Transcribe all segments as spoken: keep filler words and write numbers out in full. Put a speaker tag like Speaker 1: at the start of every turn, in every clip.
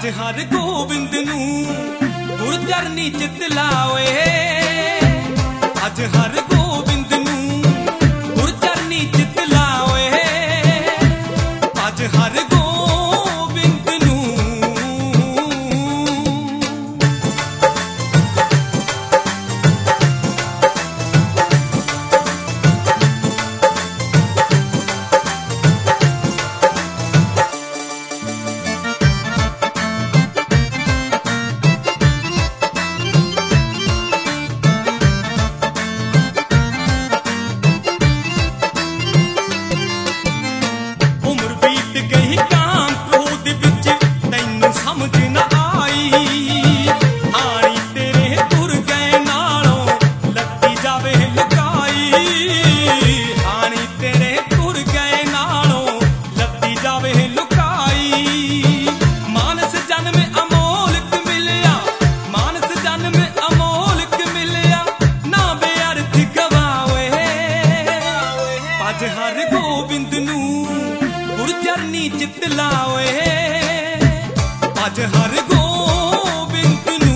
Speaker 1: भज हर गोबिंद नू गुर चरनी चित लावे। भज हर गोबिंद नू गुर चरनी चित लावे। भज हर गोबिंद नू। भज हर गोबिंद नू गुर चरनी चित लावे। भज हर गोबिंद नू।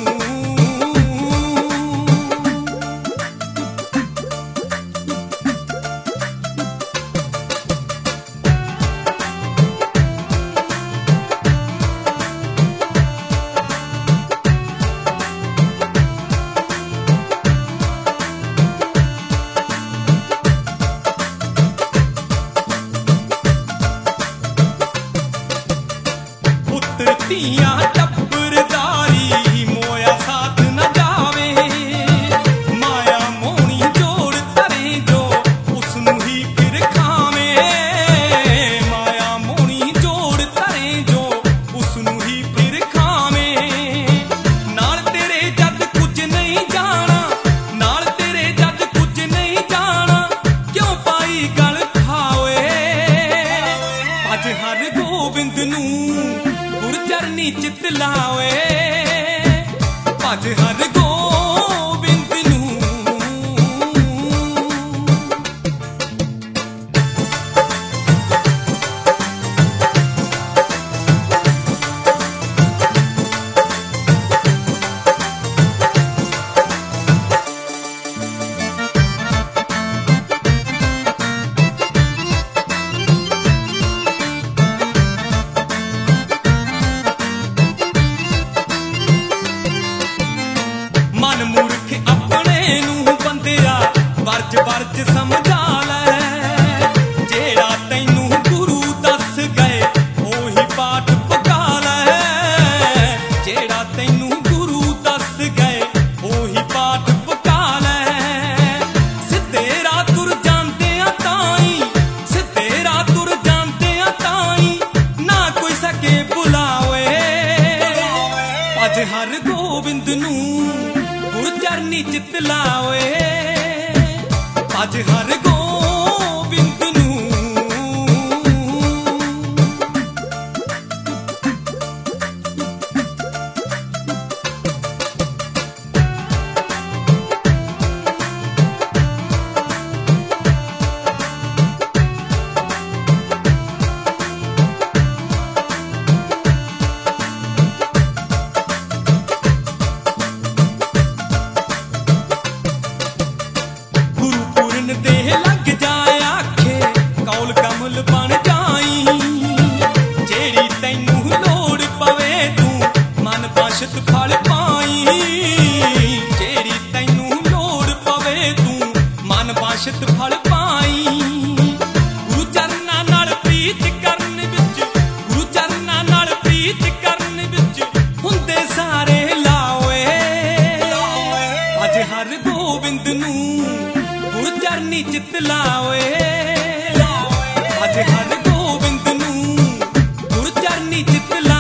Speaker 1: तियां टब्बरदारी मोया साथ न जावे। माया मोहनी जोड़ तरे जो उसनू ही फिर खावे। माया मोहनी जोड़ तरे जो उसनू ही फिर खावे। नाल तेरे जद कुछ नहीं जाना। नाल तेरे जद कुछ नहीं जाना। क्यों पाई गल खावे। भज हर गोबिंद नू चरनी चित लावे। भज हर गोबिंद नू। मन मूर्ख अपने नू बंदिया वर्ज वर्ज समझा लै। जेड़ा तैनू गुरु दस गए ओही पाठ पका लै। जेड़ा तैनू गुरु दस गए ओही पाठ पका लै। सिद्धे राह तुर जानदे आ ताई। सिद्धे राह तुर जानदे आ ताई। ना कोई सके बुलावे। भज हर गोबिंद नू गुर चरनी चित लावे। भज हर गोबिंद नू। दे लग जाए आखे कौल कमल बन जाई। जेड़ी तैनू लोड़ पवे तू मन बाशत फल पाई। जेड़ी तैनू लोड़ पवे तू मन बाशत फल पाई। गुरु चरना नाल प्रीत करन विच गुरु चरना नाल प्रीत करन विच हुंदे सारे लावे। भज हर गोबिंद नू गुर चरनी चित लावे। भज हर गोबिंद नू गुर चरनी चित लावे।